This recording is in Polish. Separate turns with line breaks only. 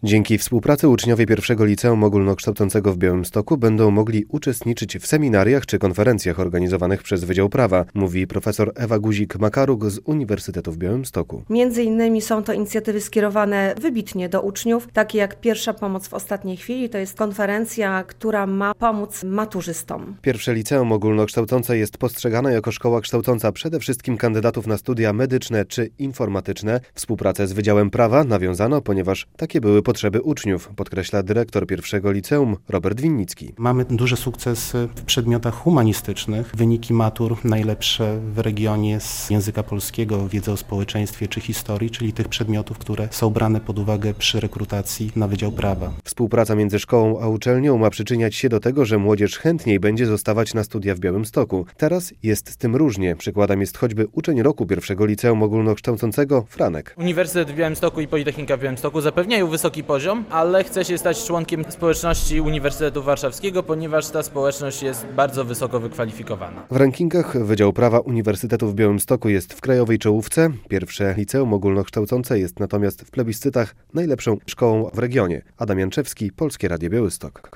Dzięki współpracy uczniowie pierwszego liceum ogólnokształcącego w Białymstoku będą mogli uczestniczyć w seminariach czy konferencjach organizowanych przez Wydział Prawa, mówi profesor Ewa Guzik-Makaruk z Uniwersytetu w Białymstoku.
Między innymi są to inicjatywy skierowane wybitnie do uczniów, takie jak Pierwsza Pomoc w ostatniej chwili. To jest konferencja, która ma pomóc maturzystom.
Pierwsze liceum ogólnokształcące jest postrzegane jako szkoła kształcąca przede wszystkim kandydatów na studia medyczne czy informatyczne. Współpracę z Wydziałem Prawa nawiązano, ponieważ takie były potrzeby uczniów, podkreśla dyrektor pierwszego liceum Robert Winnicki.
Mamy duży sukces w przedmiotach humanistycznych. Wyniki matur najlepsze w regionie z języka polskiego, wiedzy o społeczeństwie czy historii, czyli tych przedmiotów, które są brane pod uwagę przy rekrutacji na Wydział Prawa.
Współpraca między szkołą a uczelnią ma przyczyniać się do tego, że młodzież chętniej będzie zostawać na studia w Białymstoku. Teraz jest z tym różnie. Przykładem jest choćby uczeń roku pierwszego liceum ogólnokształcącego Franek.
Uniwersytet w Białymstoku i Politechnika w Białymstoku zapewniają wysoki poziom, ale chce się stać członkiem społeczności Uniwersytetu Warszawskiego, ponieważ ta społeczność jest bardzo wysoko wykwalifikowana.
W rankingach Wydział Prawa Uniwersytetu w Białymstoku jest w krajowej czołówce. Pierwsze liceum ogólnokształcące jest natomiast w plebiscytach najlepszą szkołą w regionie. Adam Janczewski, Polskie Radio Białystok.